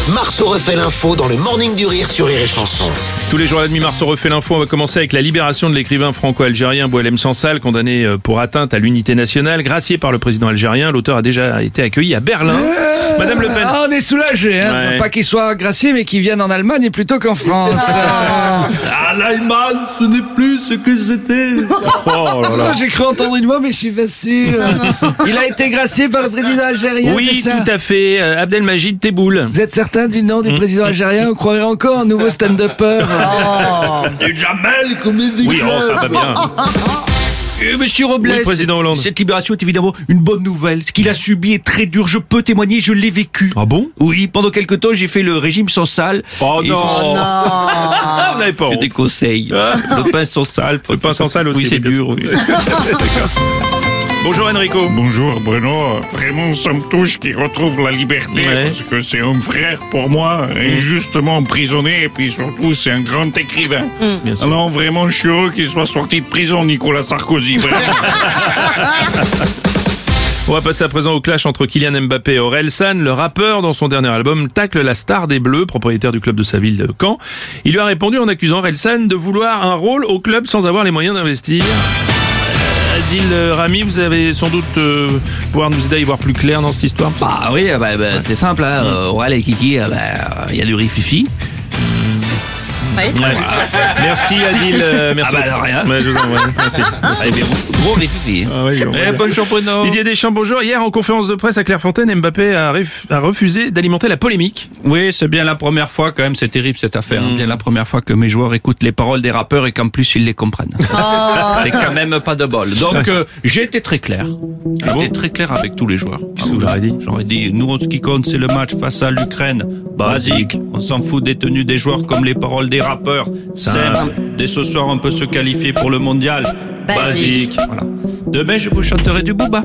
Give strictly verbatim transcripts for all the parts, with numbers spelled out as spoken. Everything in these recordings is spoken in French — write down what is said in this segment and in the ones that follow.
Marceau refait l'info dans le Morning du Rire sur Rire et Chanson. Tous les jours à la demi, Marceau refait l'info. On va commencer avec la libération de l'écrivain franco-algérien Boualem Sansal, condamné pour atteinte à l'unité nationale. Gracié par le président algérien, l'auteur a déjà été accueilli à Berlin. Madame Le Pen. Ah, on est soulagés, hein. Ouais. Pas qu'il soit gracié, mais qu'il vienne en Allemagne plutôt qu'en France. Ah, l'Allemagne, ce n'est plus ce que c'était. Oh là là. J'ai cru entendre une voix, mais je suis pas sûr. Il a été gracié par le président algérien, Oui, c'est ça? tout à fait. Euh, Abdelmajid Tebboune. Vous êtes certain du nom du président algérien? On croirait encore un nouveau stand-upper. Du Jamel, comédie. Oui, oh, ça va bien. Euh, Monsieur Robles, Oui, président Hollande. cette libération est évidemment une bonne nouvelle. Ce qu'il a subi est très dur, je peux témoigner, je l'ai vécu. Ah bon? Oui, pendant quelque temps, j'ai fait le régime sans sal. Oh Et- non. Ah, vous n'avez pas Je honte. déconseille. Le pain sans sal. Le pain sans sal aussi. Oui, c'est bien dur. sûr. Oui. D'accord. Bonjour Enrico. Bonjour Bruno, vraiment ça me touche qu'il retrouve la liberté Ouais. parce que c'est un frère pour moi, injustement emprisonné et puis surtout c'est un grand écrivain. Bien sûr. Alors vraiment je suis heureux qu'il soit sorti de prison, Nicolas Sarkozy. Vraiment. On va passer à présent au clash entre Kylian Mbappé et Orelsan. Le rappeur, dans son dernier album, tacle la star des Bleus, propriétaire du club de sa ville de Caen. Il lui a répondu en accusant Orelsan de vouloir un rôle au club sans avoir les moyens d'investir. Euh, Adil euh, Rami, vous avez sans doute euh, pouvoir nous aider à y voir plus clair dans cette histoire. Bah oui, bah, bah, c'est simple, hein. euh, Aurel et Kiki, il bah, y a du rififi. Ouais. Merci Adil, euh, merci. Ah bah, de rien. Ouais, je vous en- ouais, merci. Allez, mais gros rififi. Ah ouais, on va Eh, dire. bonne chance Bruno. Didier Deschamps, bonjour. Hier, en conférence de presse à Clairefontaine, Mbappé a, ref- a refusé d'alimenter la polémique. Oui, c'est bien la première fois quand même, c'est terrible cette affaire, hein. Bien la première fois que mes joueurs écoutent les paroles des rappeurs et qu'en plus ils les comprennent. C'est quand même pas de bol. Donc euh, j'ai été très clair. J'ai Ah bon été très clair avec tous les joueurs. Qu'est-ce que vous leur avez dit? J'aurais dit, nous ce qui compte c'est le match face à l'Ukraine. Basique, on s'en fout des tenues des joueurs comme les paroles des rappeurs. Simple, dès ce soir on peut se qualifier pour le mondial. Basique. Voilà. Demain je vous chanterai du Booba.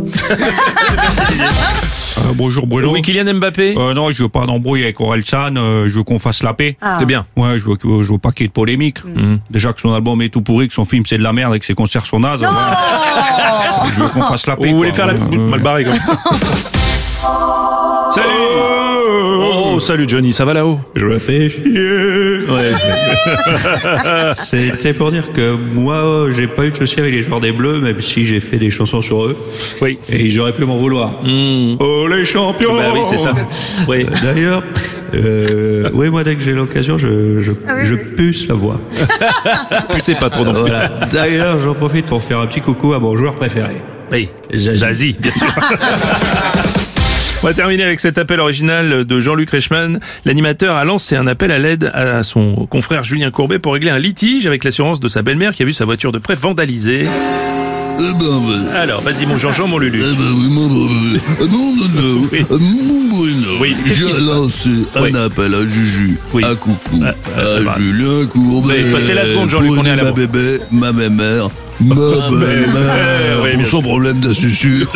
Euh, bonjour Bruno. Oui, Kylian Mbappé. Euh, non, je veux pas d'embrouille avec Orelsan, euh, je veux qu'on fasse la paix. C'est bien. Ouais, je veux, que- je veux pas qu'il y ait de polémique. Déjà que son album est tout pourri, que son film c'est de la merde et que ses concerts sont nazes. Ouais. Je veux qu'on fasse la paix. Vous voulez quoi. faire la Euh, mal barré quoi. Salut. Oh, salut Johnny, ça va là-haut? Je me fais chier. Ouais. C'était pour dire que moi, j'ai pas eu de soucis avec les joueurs des Bleus, même si j'ai fait des chansons sur eux. Oui. Et ils auraient pu m'en vouloir. Oh les champions. Bah oui, c'est ça. Oui. D'ailleurs, euh, oui, moi dès que j'ai l'occasion, je, je, je puce la voix. C'est pas trop non plus. Voilà. D'ailleurs, j'en profite pour faire un petit coucou à mon joueur préféré. Oui. Zazie. Zazie, bien sûr. On va terminer avec cet appel original de Jean-Luc Reichmann. L'animateur a lancé un appel à l'aide à son confrère Julien Courbet pour régler un litige avec l'assurance de sa belle-mère qui a vu sa voiture de prêt vandalisée. Eh ben, ouais. Alors, vas-y mon Jean-Jean, mon Lulu. Eh ben oui, mon Bruno. Ah non, non, non. Oui. Ah, mon Bruno. Oui, qu'est-ce J'ai qu'il- lancé Oui. un appel à Juju, Oui. à Coucou, Ah, ah, à bah. Julien Courbet. Oui, passez la seconde, Jean-Luc, pour on est à aider la ma bourre. bébé, ma belle-mère, ma belle-mère, oui, pour bien son sûr. problème d'assussure.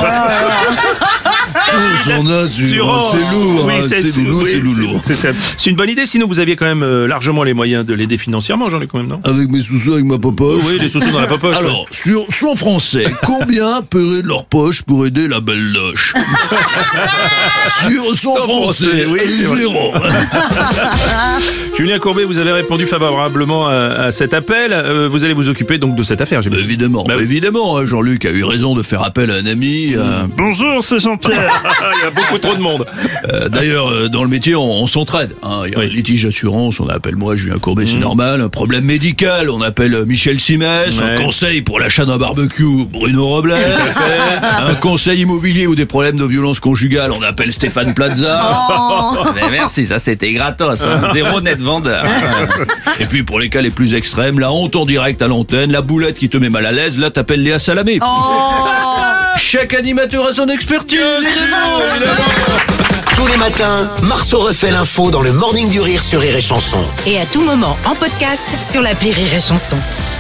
Pour son assurance, c'est lourd, Oui, hein, c'est lourd, oui, c'est lourd. c'est- c'est- C'est une bonne idée, sinon vous aviez quand même euh, largement les moyens de l'aider financièrement, Jean-Luc, quand même, non? Avec mes sous-sous, avec ma popoche. Oui, des sous-sous dans la popoche. Alors, sur son français, combien paieraient de leur poche pour aider la belle loche? Sur son Sans français, français, oui, c'est vrai. zéro. Julien Courbet, vous avez répondu favorablement à, à cet appel. Euh, vous allez vous occuper donc de cette affaire, j'imagine. Évidemment, Bah oui. évidemment, hein, Jean-Luc a eu raison de faire appel à un ami. euh, Bonjour, c'est Jean-Pierre. Il y a beaucoup trop de monde. euh, D'ailleurs, euh, dans le métier, on, on s'entraide. Hein. Il y a Oui. un litige d'assurance, on appelle moi Julien Courbet, c'est normal. Un problème médical, on appelle euh, Michel Simès. Ouais. Un conseil pour l'achat d'un barbecue, Bruno Robles. Un conseil immobilier ou des problèmes de violence conjugale, on appelle Stéphane Plaza. Mais merci, ça c'était gratos. Hein. Zéro net vendeur. Et puis pour les cas les plus extrêmes, la honte en direct à l'antenne, la boulette qui te met mal à l'aise, là t'appelles Léa Salamé. Chaque animateur a son expertise. Tous les matins, Marceau refait l'info dans le Morning du Rire sur Rire et Chanson. Et à tout moment en podcast sur l'appli Rire et Chanson.